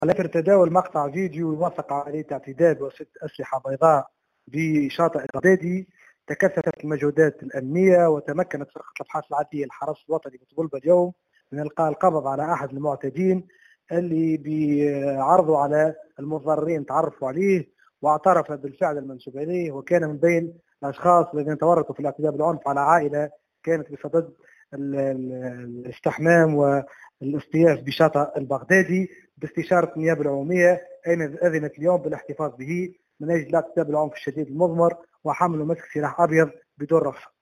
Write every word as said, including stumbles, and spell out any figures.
على اثر تداول مقطع فيديو يوثق عمليه اعتداء وست اسلحه بيضاء بشاطئ البغدادي، تكثفت المجهودات الامنيه وتمكنت فرقه الابحاث العدليه الحرس الوطني بطلبه اليوم من القاء القبض على احد المعتدين اللي بيعرضوا على المتضررين تعرفوا عليه، واعترف بالفعل المنسوب اليه، وكان من بين الاشخاص الذين تورطوا في الاعتداء بالعنف على عائله كانت بصدد الاستحمام والاصطياف بشاطئ البغدادي باستشاره النيابه العموميه، اذنت اليوم بالاحتفاظ به من اجل الاعتداء بالعنف الشديد المضمر وحمل ومسك سلاح ابيض بدون رخصه.